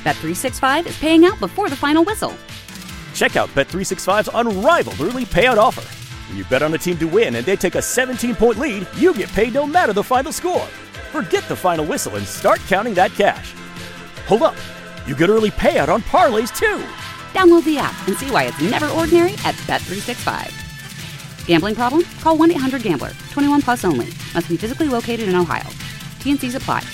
Bet365 is paying out before the final whistle. Check out Bet365's unrivaled early payout offer. When you bet on a team to win and they take a 17-point lead, you get paid no matter the final score. Forget the final whistle and start counting that cash. Hold up. You get early payout on parlays, too. Download the app and see why it's never ordinary at Bet365. Gambling problem? Call 1-800-GAMBLER. 21 plus only. Must be physically located in Ohio. T&Cs apply.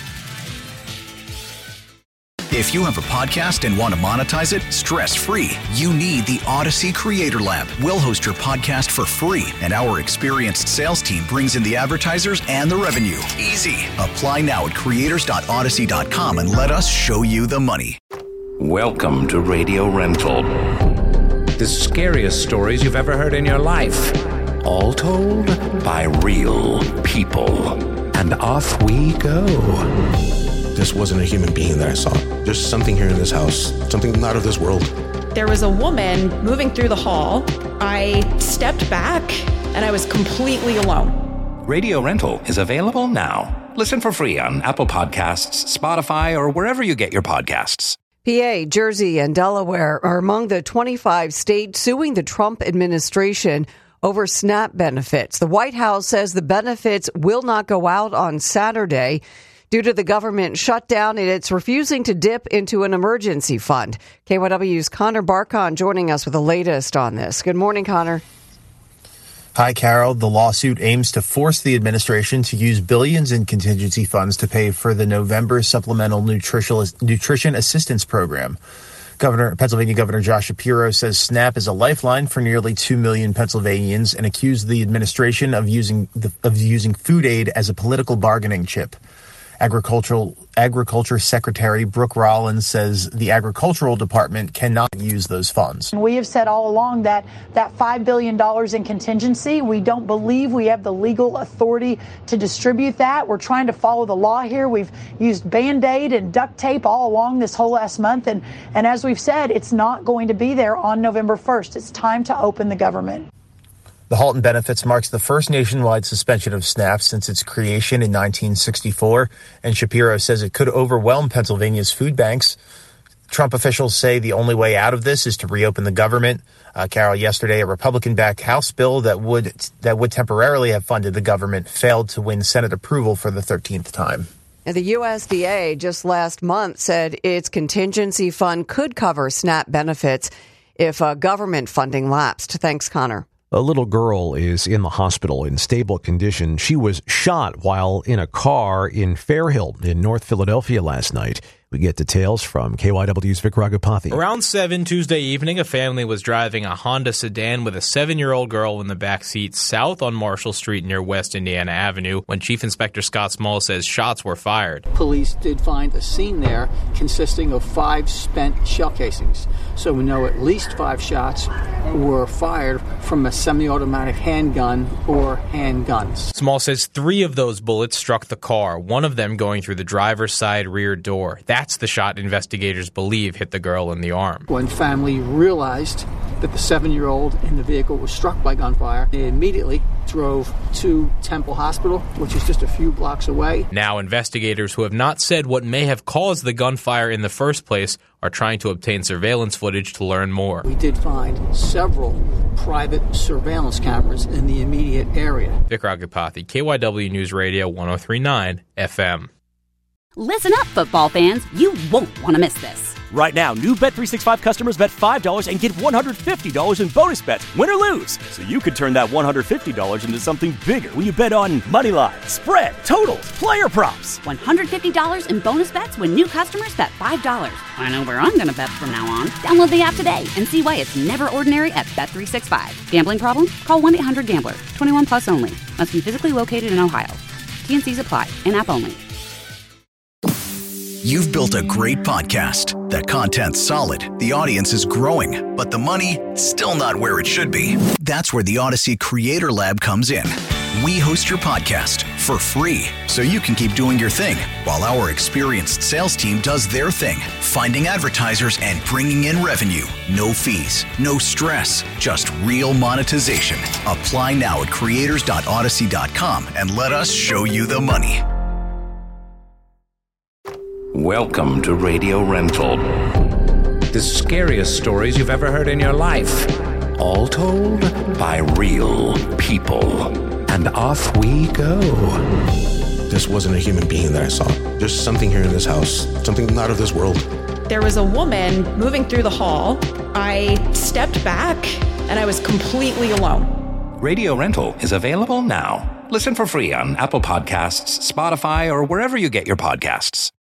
If you have a podcast and want to monetize it stress-free, you need the Odyssey Creator Lab. We'll host your podcast for free, and our experienced sales team brings in the advertisers and the revenue. Easy. Apply now at creators.odyssey.com and let us show you the money. Welcome to Radio Rental. The scariest stories you've ever heard in your life. All told by real people. And off we go. This wasn't a human being that I saw. There's something here in this house, something not of this world. There was a woman moving through the hall. I stepped back and I was completely alone. Radio Rental is available now. Listen for free on Apple Podcasts, Spotify, or wherever you get your podcasts. PA, Jersey, and Delaware are among the 25 states suing the Trump administration over SNAP benefits. The White House says the benefits will not go out on Saturday due to the government shutdown, and it's refusing to dip into an emergency fund. KYW's Connor Barkon joining us with the latest on this. Good morning, Connor. Hi, Carol. The lawsuit aims to force the administration to use billions in contingency funds to pay for the November Supplemental Nutrition Assistance Program. Pennsylvania Governor Josh Shapiro says SNAP is a lifeline for nearly 2 million Pennsylvanians and accused the administration of using food aid as a political bargaining chip. Agriculture Secretary Brooke Rollins says the Agricultural Department cannot use those funds. We have said all along that $5 billion in contingency, we don't believe we have the legal authority to distribute that. We're trying to follow the law here. We've used Band-Aid and duct tape all along this whole last month. And as we've said, it's not going to be there on November 1st. It's time to open the government. The halt in benefits marks the first nationwide suspension of SNAP since its creation in 1964, and Shapiro says it could overwhelm Pennsylvania's food banks. Trump officials say the only way out of this is to reopen the government. Carol, yesterday, a Republican-backed House bill that would temporarily have funded the government failed to win Senate approval for the 13th time. And the USDA just last month said its contingency fund could cover SNAP benefits if government funding lapsed. Thanks, Connor. A little girl is in the hospital in stable condition. She was shot while in a car in Fairhill in North Philadelphia last night. We get details from KYW's Vic Ragapathy. Around 7 Tuesday evening, a family was driving a Honda sedan with a 7-year-old girl in the back seat south on Marshall Street near West Indiana Avenue when Chief Inspector Scott Small says shots were fired. Police did find a scene there consisting of 5 spent shell casings. So we know at least 5 shots were fired from a semi-automatic handgun or handguns. Small says 3 of those bullets struck the car, one of them going through the driver's side rear door. That's the shot investigators believe hit the girl in the arm. When family realized that the 7-year-old in the vehicle was struck by gunfire, they immediately drove to Temple Hospital, which is just a few blocks away. Now investigators who have not said what may have caused the gunfire in the first place are trying to obtain surveillance footage to learn more. We did find several private surveillance cameras in the immediate area. Vic Ragapathy, KYW News Radio 103.9 FM. Listen up, football fans. You won't want to miss this. Right now, new Bet365 customers bet $5 and get $150 in bonus bets, win or lose. So you could turn that $150 into something bigger when you bet on money line, spread, totals, player props. $150 in bonus bets when new customers bet $5. I know where I'm going to bet from now on. Download the app today and see why it's never ordinary at Bet365. Gambling problem? Call 1-800-GAMBLER. 21 plus only. Must be physically located in Ohio. T&Cs apply. In-app only. You've built a great podcast. The content's solid, the audience is growing, but the money, still not where it should be. That's where the Odyssey Creator Lab comes in. We host your podcast for free, so you can keep doing your thing, while our experienced sales team does their thing, finding advertisers and bringing in revenue. No fees, no stress, just real monetization. Apply now at creators.odyssey.com and let us show you the money. Welcome to Radio Rental. The scariest stories you've ever heard in your life. All told by real people. And off we go. This wasn't a human being that I saw. There's something here in this house, something not of this world. There was a woman moving through the hall. I stepped back and I was completely alone. Radio Rental is available now. Listen for free on Apple Podcasts, Spotify, or wherever you get your podcasts.